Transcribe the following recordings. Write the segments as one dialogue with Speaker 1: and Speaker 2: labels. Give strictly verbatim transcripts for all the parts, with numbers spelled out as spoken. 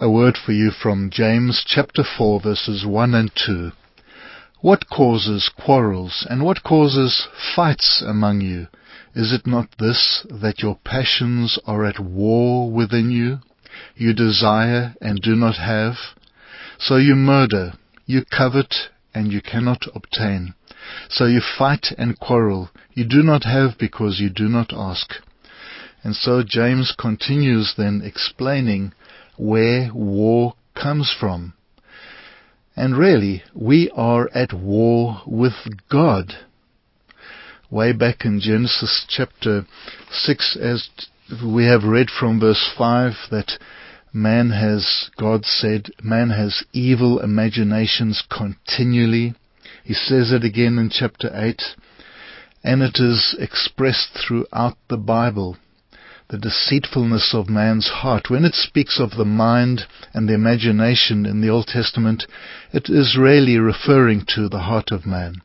Speaker 1: A word for you from James chapter four verses one and two. What causes quarrels and what causes fights among you? Is it not this, that your passions are at war within you? You desire and do not have, so you murder. You covet and you cannot obtain. So you fight and quarrel. You do not have because you do not ask. And so James continues then explaining where war comes from. And really, we are at war with God. Way back in Genesis chapter six, as we have read from verse five, that man has, God said, man has evil imaginations continually. He says it again in chapter eight, and it is expressed throughout the Bible. The deceitfulness of man's heart. When it speaks of the mind and the imagination in the Old Testament, it is really referring to the heart of man.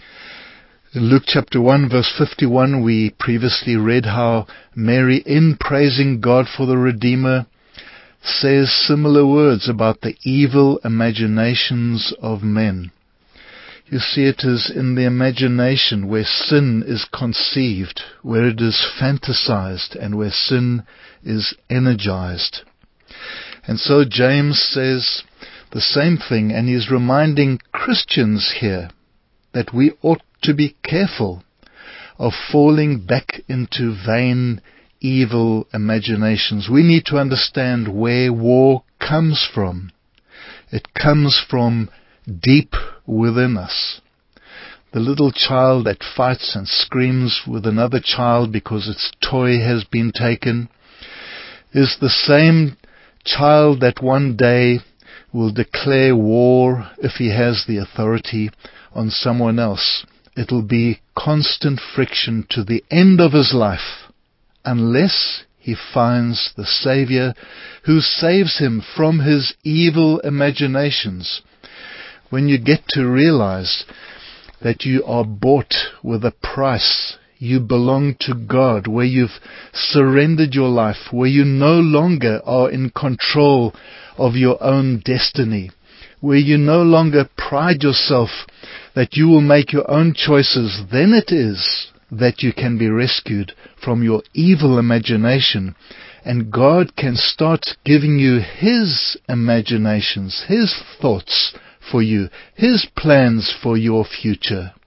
Speaker 1: In Luke chapter one verse fifty-one, we previously read how Mary, in praising God for the Redeemer, says similar words about the evil imaginations of men. You see, it is in the imagination where sin is conceived, where it is fantasized, and where sin is energized. And so James says the same thing, and he's reminding Christians here that we ought to be careful of falling back into vain, evil imaginations. We need to understand where war comes from. It comes from deep within us. The little child that fights and screams with another child because its toy has been taken is the same child that one day will declare war, if he has the authority, on someone else. It'll be constant friction to the end of his life, unless he finds the Savior who saves him from his evil imaginations. When you get to realize that you are bought with a price, you belong to God, where you've surrendered your life, where you no longer are in control of your own destiny, where you no longer pride yourself that you will make your own choices, then it is that you can be rescued from your evil imagination, and God can start giving you His imaginations, His thoughts for you, His plans for your future.